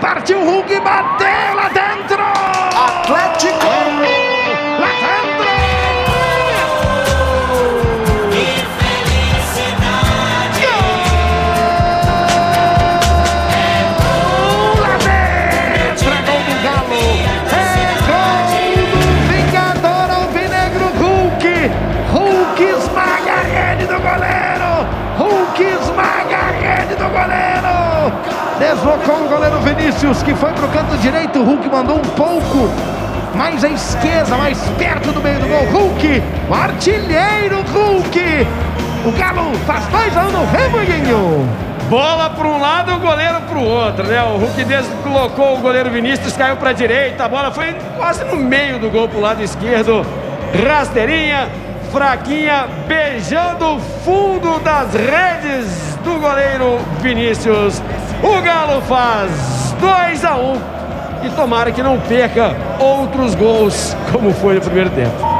Partiu o Hulk, bateu lá dentro! Atlético! Lá dentro! Que felicidade! Gol! Lá dentro! É gol do Galo! É gol do Vingador Alvinegro Hulk! Hulk esmaga a rede do goleiro! Hulk esmaga a rede do goleiro! Deslocou o goleiro Vinícius, que foi pro canto direito. O Hulk mandou um pouco mais à esquerda, mais perto do meio do gol. Hulk, o artilheiro Hulk. O Galo faz 2-1 no Remoinho. Bola para um lado, o goleiro para o outro, né? O Hulk deslocou o goleiro Vinícius, caiu para a direita. A bola foi quase no meio do gol para o lado esquerdo. Rasteirinha, fraquinha, beijando o fundo das redes do goleiro Vinícius. O Galo faz 2-1 e tomara que não perca outros gols como foi no primeiro tempo.